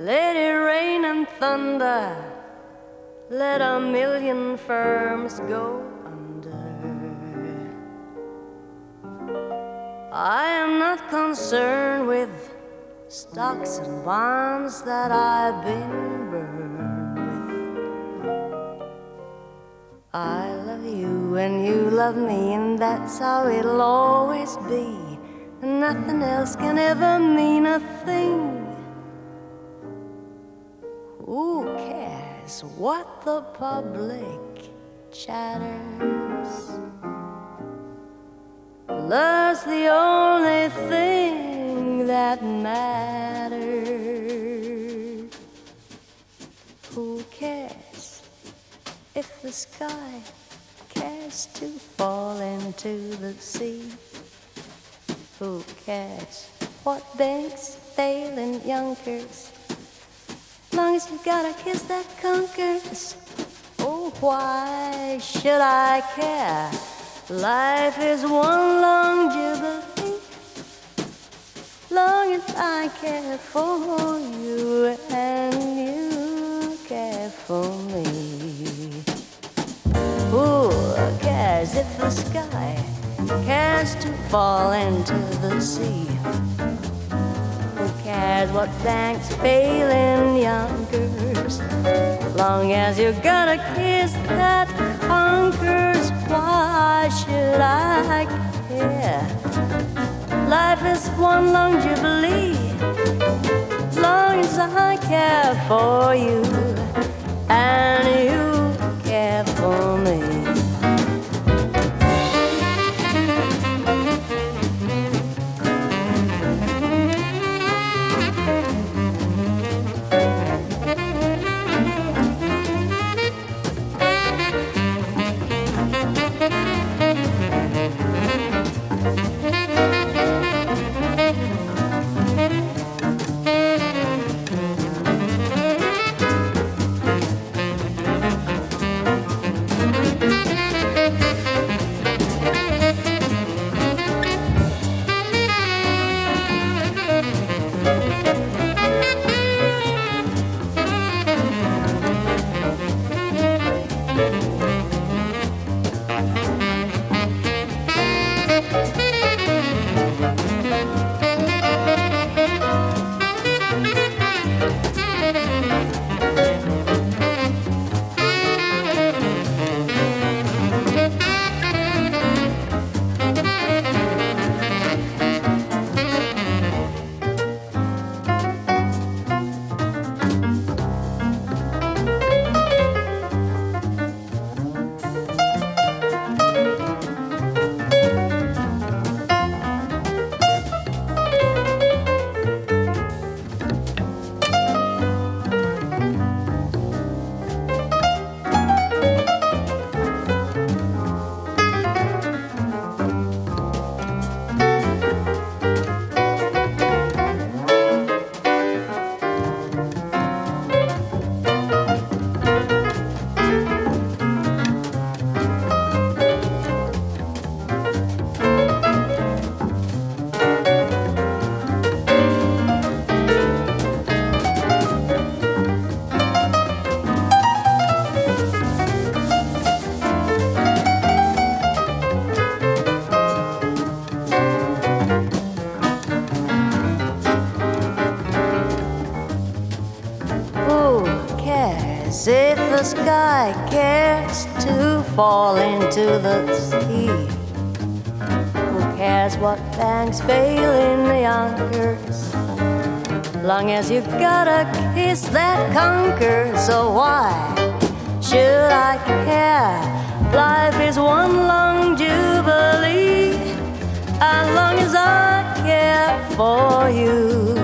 Let it rain and thunder, let a million firms go under. I am not concerned with stocks and bonds that I've been burned with. I love you and you love me, and that's how it'll always be, and nothing else can ever mean a thing. Who cares what the public chatters? Love's the only thing that matters. Who cares if the sky cares to fall into the sea? Who cares what banks fail in Yonkers? Long as you got a kiss that conquers. Oh, why should I care? Life is one long jubilee. Long as I care for you and you care for me. Who cares if the sky cares to fall into the sea? Who cares what banks fail in Yonkers? Long as you got a kiss that conquers, why should I care? Life is one long jubilee. Long as I care for you and you care for me. If the sky cares to fall into the sea, who cares what banks fail in Yonkers? Long as you got a kiss that conquers, so why should I care? Life is one long jubilee, as long as I care for you.